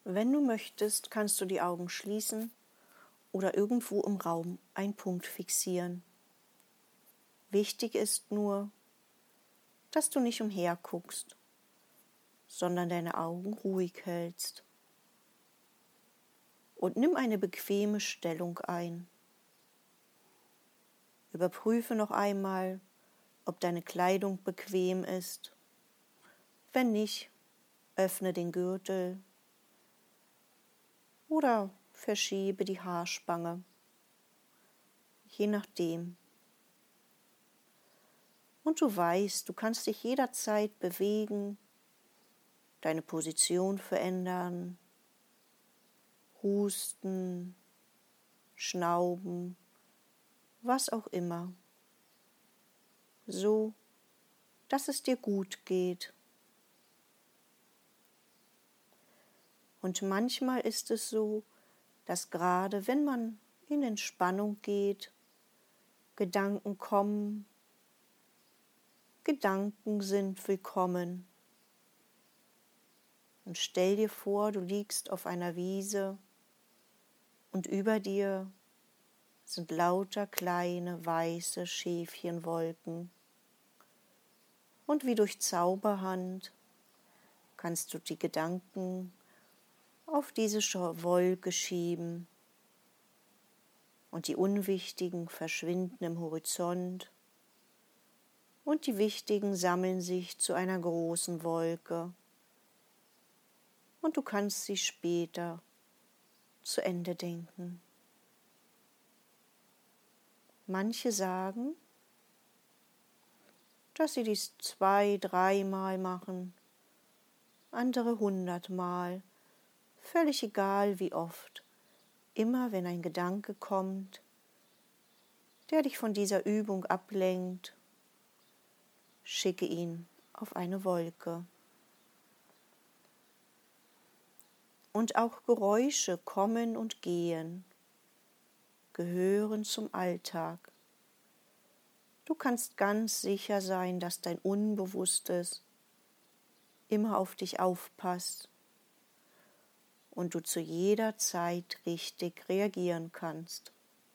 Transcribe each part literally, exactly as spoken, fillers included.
Wenn du möchtest, kannst du die Augen schließen oder irgendwo im Raum einen Punkt fixieren. Wichtig ist nur, dass du nicht umherguckst, sondern deine Augen ruhig hältst. Und nimm eine bequeme Stellung ein. Überprüfe noch einmal, ob deine Kleidung bequem ist. Wenn nicht, öffne den Gürtel oder verschiebe die Haarspange, je nachdem. Und du weißt, du kannst dich jederzeit bewegen, deine Position verändern, husten, schnauben, was auch immer. So, dass es dir gut geht. Und manchmal ist es so, dass gerade wenn man in Entspannung geht, Gedanken kommen, Gedanken sind willkommen. Und stell dir vor, du liegst auf einer Wiese und über dir sind lauter kleine weiße Schäfchenwolken. Und wie durch Zauberhand kannst du die Gedanken auf diese Wolke schieben und die unwichtigen verschwinden im Horizont und die wichtigen sammeln sich zu einer großen Wolke und du kannst sie später zu Ende denken. Manche sagen, dass sie dies zwei, dreimal machen, andere hundertmal, völlig egal wie oft, immer wenn ein Gedanke kommt, der dich von dieser Übung ablenkt, schicke ihn auf eine Wolke. Und auch Geräusche kommen und gehen, gehören zum Alltag. Du kannst ganz sicher sein, dass dein Unbewusstes immer auf dich aufpasst und du zu jeder Zeit richtig reagieren kannst,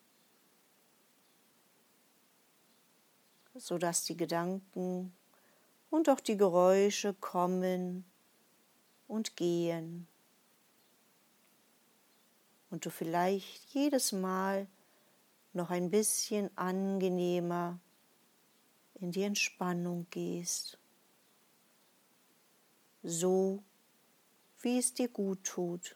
sodass die Gedanken und auch die Geräusche kommen und gehen und du vielleicht jedes Mal noch ein bisschen angenehmer in die Entspannung gehst, so wie es dir gut tut.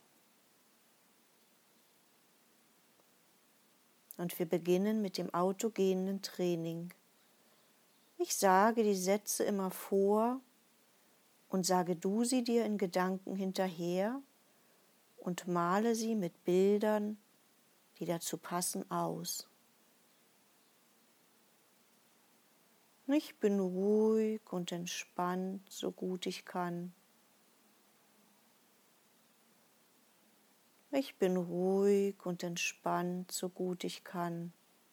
Und wir beginnen mit dem autogenen Training. Ich sage die Sätze immer vor und sage du sie dir in Gedanken hinterher und male sie mit Bildern, die dazu passen, aus. Ich bin ruhig und entspannt, so gut ich kann. Ich bin ruhig und entspannt, so gut ich kann.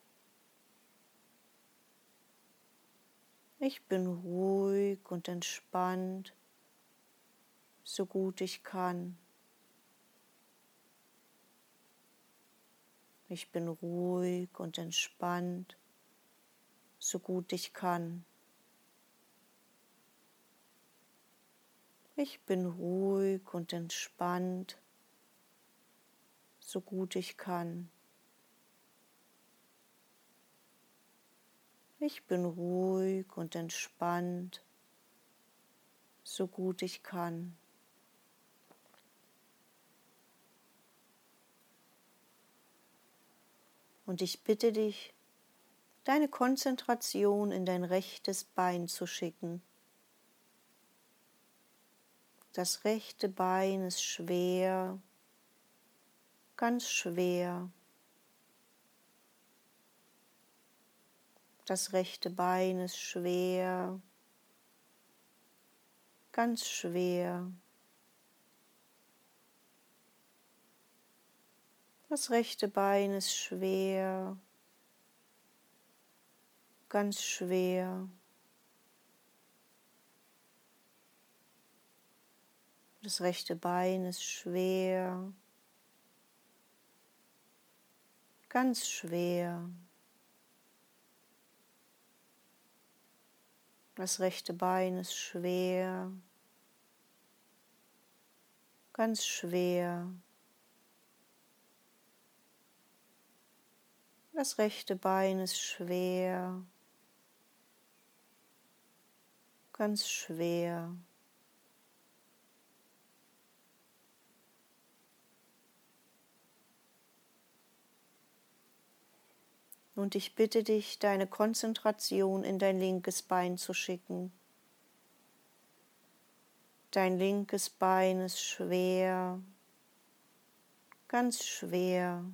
Ich bin ruhig und entspannt, so gut ich kann. Ich bin ruhig und entspannt, so gut ich kann. Ich bin ruhig und entspannt, so gut ich kann. Ich bin ruhig und entspannt, so gut ich kann. Und ich bitte dich, deine Konzentration in dein rechtes Bein zu schicken. Das rechte Bein ist schwer, ganz schwer. Das rechte Bein ist schwer, ganz schwer. Das rechte Bein ist schwer, ganz schwer. Das rechte Bein ist schwer, ganz schwer. Das rechte Bein ist schwer, ganz schwer. Das rechte Bein ist schwer, ganz schwer. Und ich bitte dich, deine Konzentration in dein linkes Bein zu schicken. Dein linkes Bein ist schwer, ganz schwer.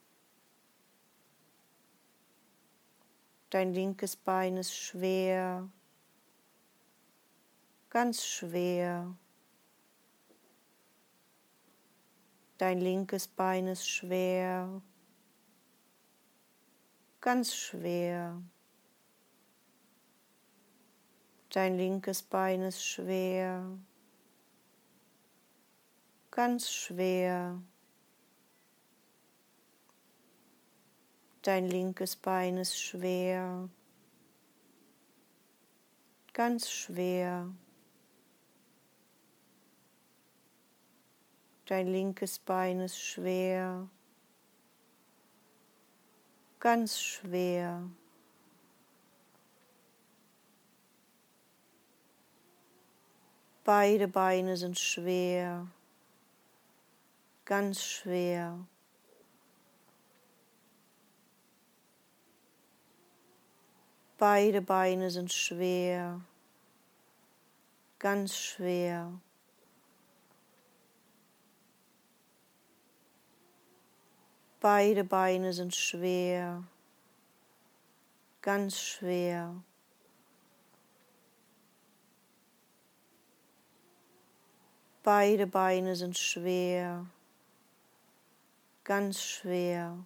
Dein linkes Bein ist schwer, ganz schwer. Dein linkes Bein ist schwer, ganz schwer. Dein linkes Bein ist schwer, ganz schwer. Dein linkes Bein ist schwer, ganz schwer. Dein linkes Bein ist schwer, ganz schwer. Beide Beine sind schwer, ganz schwer. Beide Beine sind schwer, ganz schwer. Beide Beine sind schwer, ganz schwer. Beide Beine sind schwer, ganz schwer.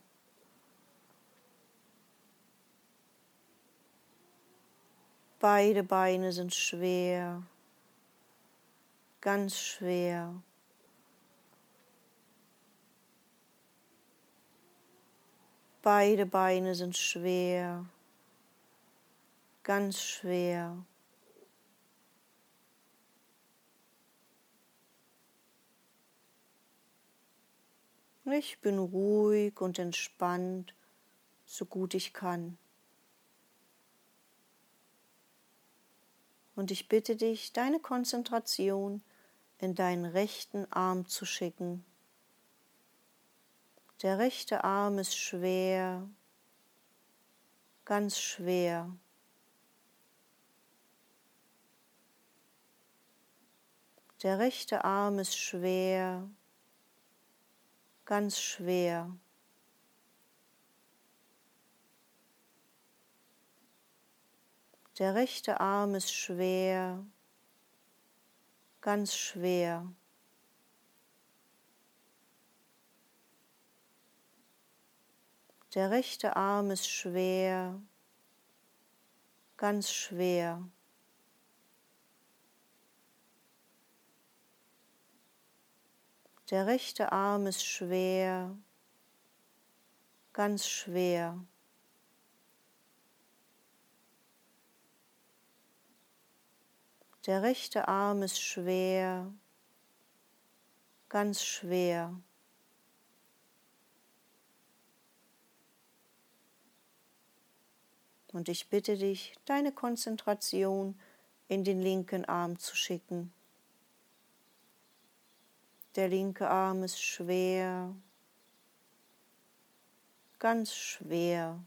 Beide Beine sind schwer, ganz schwer. Beide Beine sind schwer, ganz schwer. Ich bin ruhig und entspannt, so gut ich kann. Und ich bitte dich, deine Konzentration in deinen rechten Arm zu schicken. Der rechte Arm ist schwer, ganz schwer. Der rechte Arm ist schwer, ganz schwer. Der rechte Arm ist schwer, ganz schwer. Der rechte Arm ist schwer, ganz schwer. Der rechte Arm ist schwer, ganz schwer. Der rechte Arm ist schwer, ganz schwer. Und ich bitte dich, deine Konzentration in den linken Arm zu schicken. Der linke Arm ist schwer, ganz schwer.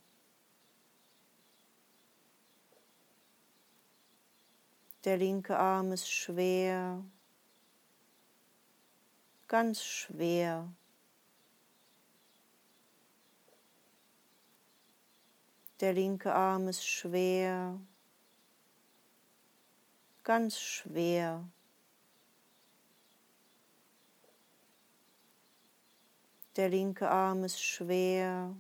Der linke Arm ist schwer, ganz schwer. Der linke Arm ist schwer, ganz schwer. Der linke Arm ist schwer,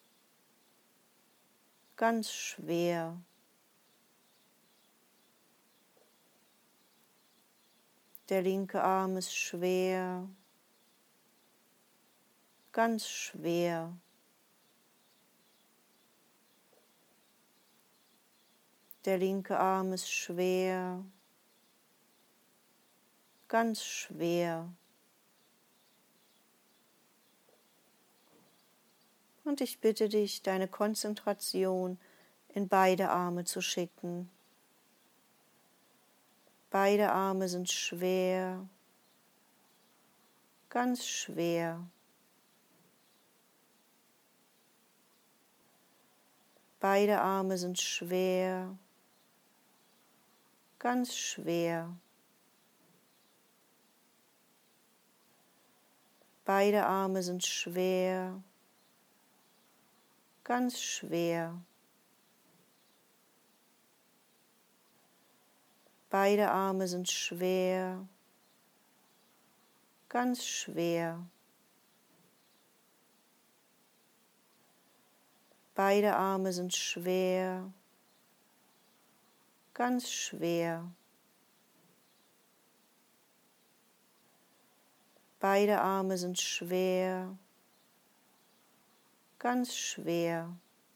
ganz schwer. Der linke Arm ist schwer, ganz schwer. Der linke Arm ist schwer, ganz schwer. Und ich bitte dich, deine Konzentration in beide Arme zu schicken. Beide Arme sind schwer, ganz schwer. Beide Arme sind schwer, ganz schwer. Beide Arme sind schwer, ganz schwer. Beide Arme sind schwer, ganz schwer. Beide Arme sind schwer, ganz schwer. Beide Arme sind schwer, ganz schwer.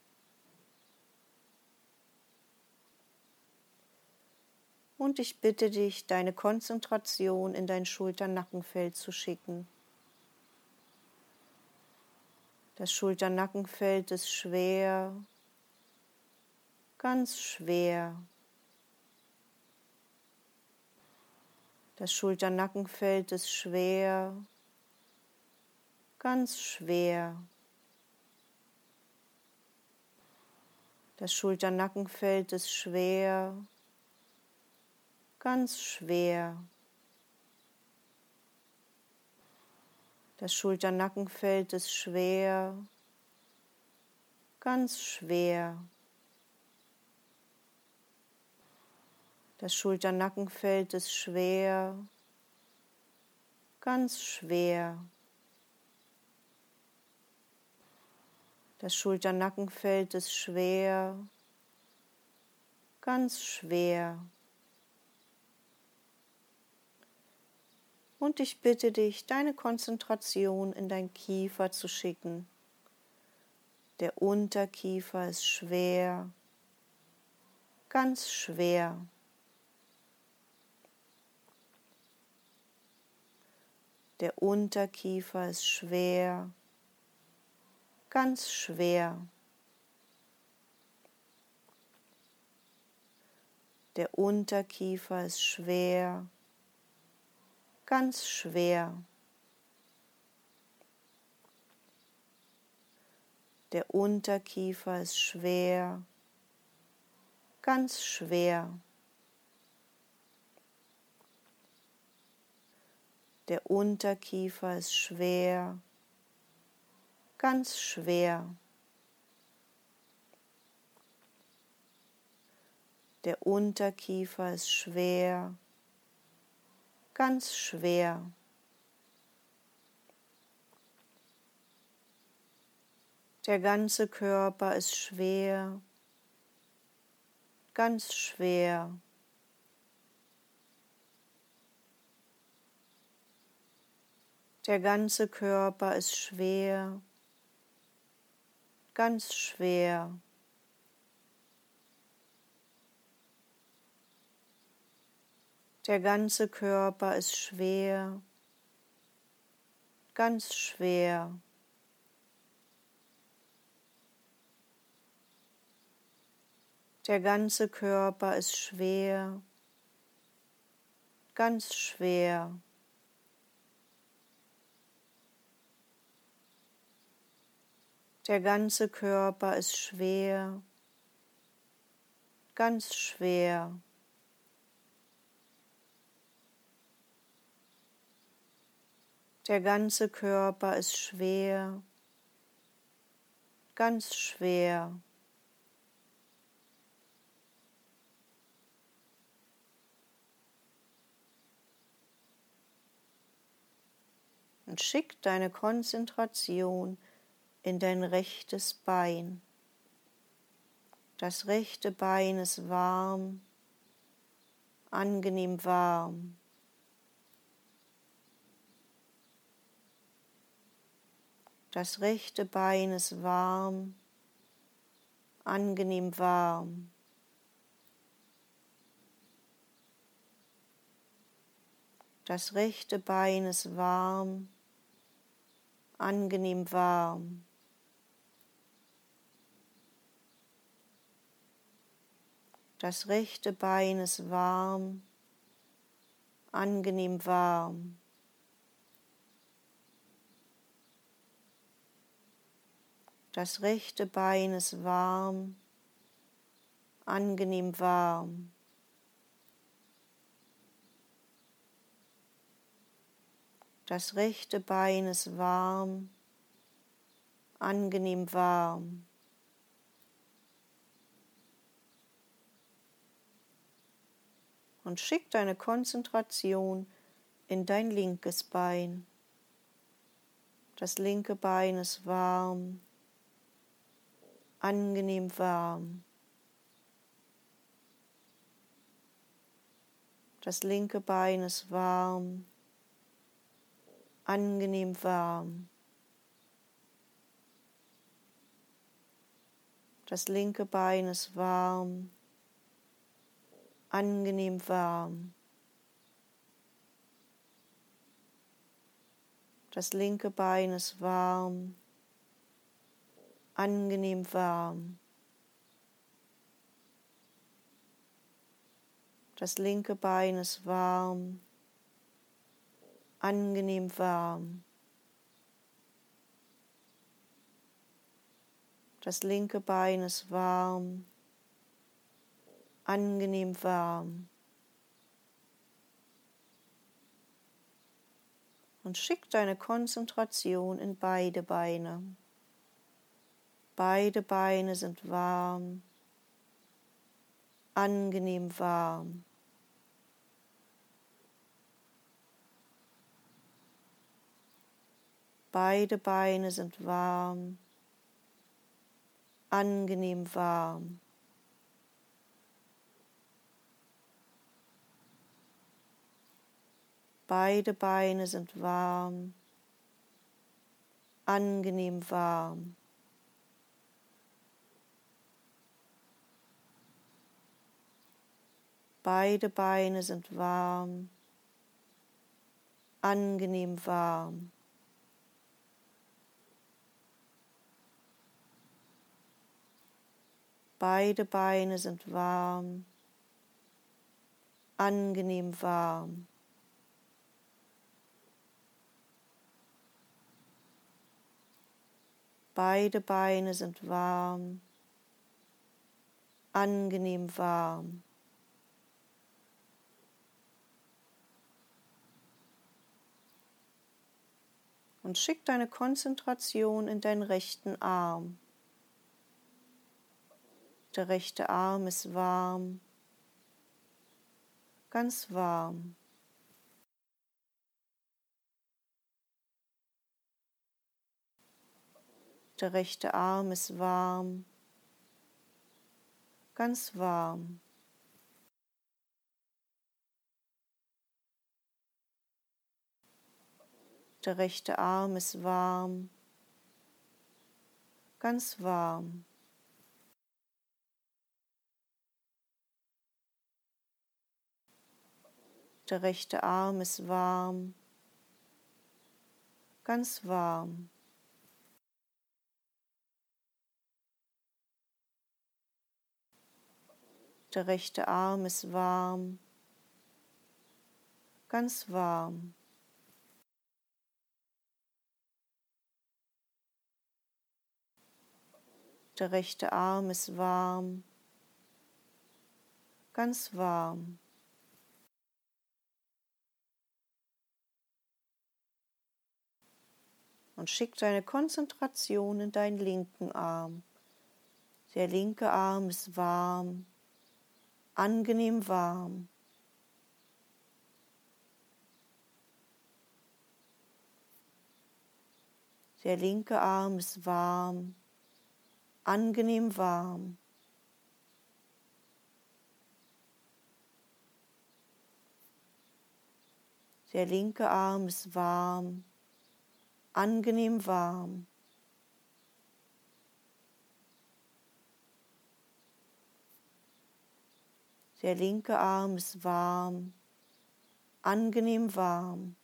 Und ich bitte dich, deine Konzentration in dein Schulternackenfeld zu schicken. Das Schulternackenfeld ist schwer, ganz schwer. Das Schulternackenfeld ist schwer, ganz schwer. Das Schulternackenfeld ist schwer, ganz schwer. Das Schulternackenfeld ist schwer, ganz schwer. Das Schulternackenfeld ist schwer, ganz schwer. Das Schulternackenfeld ist schwer, ganz schwer. Und ich bitte dich, deine Konzentration in dein Kiefer zu schicken. Der Unterkiefer ist schwer, ganz schwer. Der Unterkiefer ist schwer, ganz schwer. Der Unterkiefer ist schwer, ganz schwer. Der Unterkiefer ist schwer, ganz schwer. Der Unterkiefer ist schwer, ganz schwer. Der Unterkiefer ist schwer, ganz schwer. Der ganze Körper ist schwer, ganz schwer. Der ganze Körper ist schwer, ganz schwer. Der ganze Körper ist schwer, ganz schwer. Der ganze Körper ist schwer, ganz schwer. Der ganze Körper ist schwer, ganz schwer. Der ganze Körper ist schwer, ganz schwer. Und schick deine Konzentration in dein rechtes Bein. Das rechte Bein ist warm, angenehm warm. Das rechte Bein ist warm, angenehm warm. Das rechte Bein ist warm, angenehm warm. Das rechte Bein ist warm, angenehm warm. Das rechte Bein ist warm, angenehm warm. Das rechte Bein ist warm, angenehm warm. Und schick deine Konzentration in dein linkes Bein. Das linke Bein ist warm, angenehm warm. Das linke Bein ist warm, angenehm warm. Das linke Bein ist warm, angenehm warm. Das linke Bein ist warm, angenehm warm. Das linke Bein ist warm, angenehm warm. Das linke Bein ist warm, angenehm warm. Und schick deine Konzentration in beide Beine. Beide Beine sind warm, angenehm warm. Beide Beine sind warm, angenehm warm. Beide Beine sind warm, angenehm warm. Beide Beine sind warm, angenehm warm. Beide Beine sind warm, angenehm warm. Beide Beine sind warm, angenehm warm. Und schick deine Konzentration in deinen rechten Arm. Der rechte Arm ist warm, ganz warm. Der rechte Arm ist warm, ganz warm. Der rechte Arm ist warm, ganz warm. Der rechte Arm ist warm, ganz warm. Der rechte Arm ist warm, ganz warm. Der rechte Arm ist warm, ganz warm. Und schick deine Konzentration in deinen linken Arm. Der linke Arm ist warm, angenehm warm. Der linke Arm ist warm, angenehm warm. Der linke Arm ist warm, angenehm warm. Der linke Arm ist warm, angenehm warm.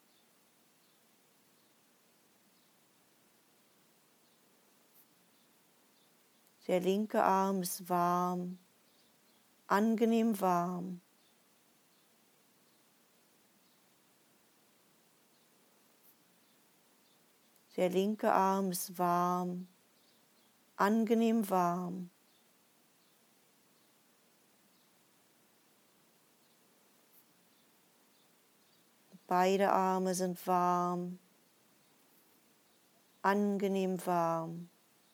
Der linke Arm ist warm, angenehm warm. Der linke Arm ist warm, angenehm warm. Beide Arme sind warm, angenehm warm.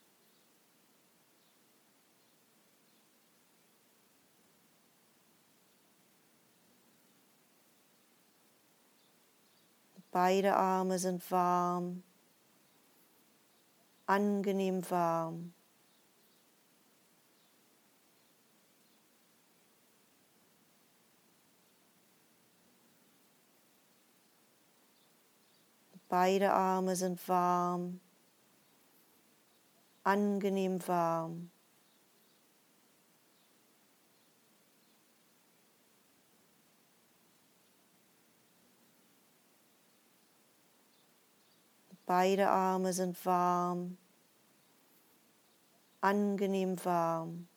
Beide Arme sind warm, angenehm warm. Beide Arme sind warm, angenehm warm. Beide Arme sind warm, angenehm warm.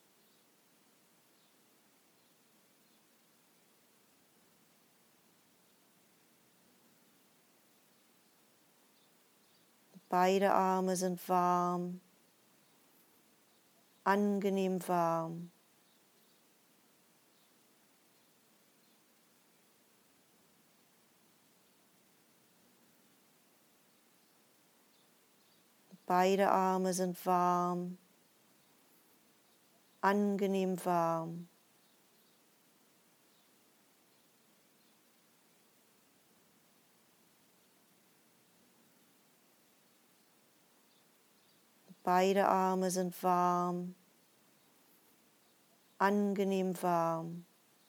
Beide Arme sind warm, angenehm warm. Beide Arme sind warm, angenehm warm. Beide Arme sind warm, angenehm warm.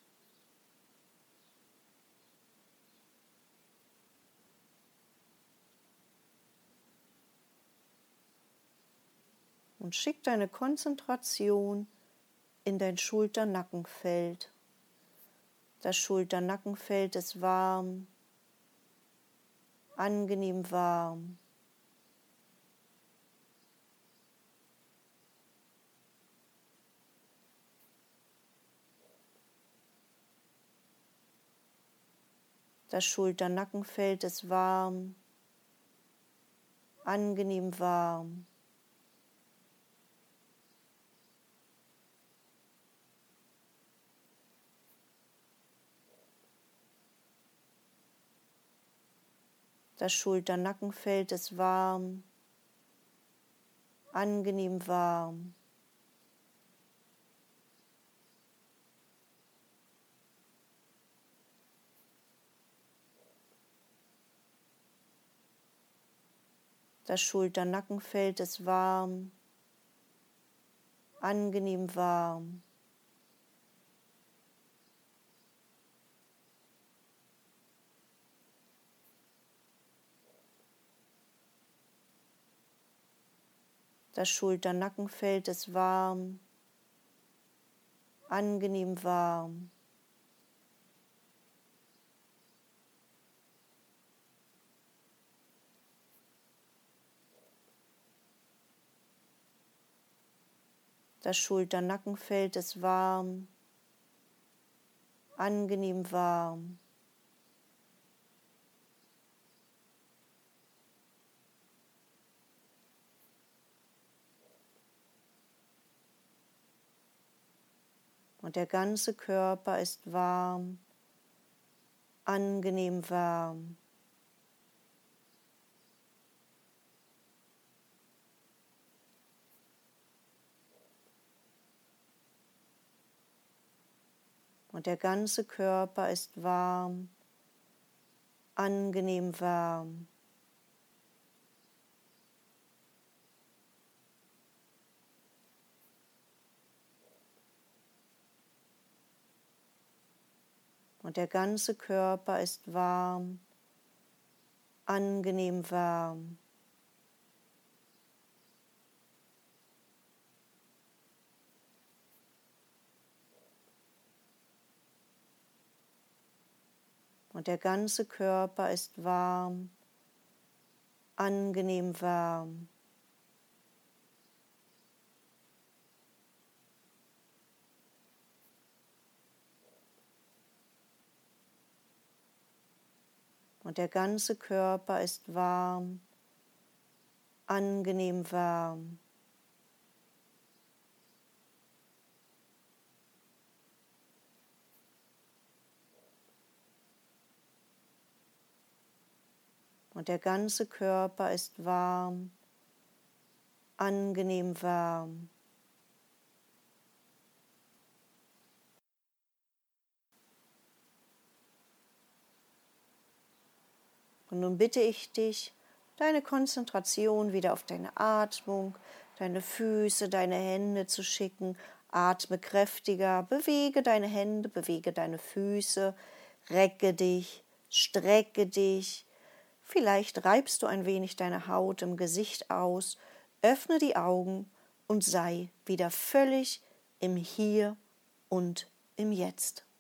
Und schick deine Konzentration in dein Schulter-Nackenfeld. Das Schulter-Nackenfeld ist warm, angenehm warm. Das Schulter-Nackenfeld ist warm, angenehm warm. Das Schulter-Nackenfeld ist warm, angenehm warm. Das Schulter-Nackenfeld ist warm, angenehm warm. Das Schulter-Nackenfeld ist warm, angenehm warm. Das Schulter-Nackenfeld ist warm, angenehm warm. Und der ganze Körper ist warm, angenehm warm. Und der ganze Körper ist warm, angenehm warm. Und der ganze Körper ist warm, angenehm warm. Und der ganze Körper ist warm, angenehm warm. Und der ganze Körper ist warm, angenehm warm. Und der ganze Körper ist warm, angenehm warm. Und nun bitte ich dich, deine Konzentration wieder auf deine Atmung, deine Füße, deine Hände zu schicken. Atme kräftiger, bewege deine Hände, bewege deine Füße, recke dich, strecke dich. Vielleicht reibst du ein wenig deine Haut im Gesicht aus, öffne die Augen und sei wieder völlig im Hier und im Jetzt.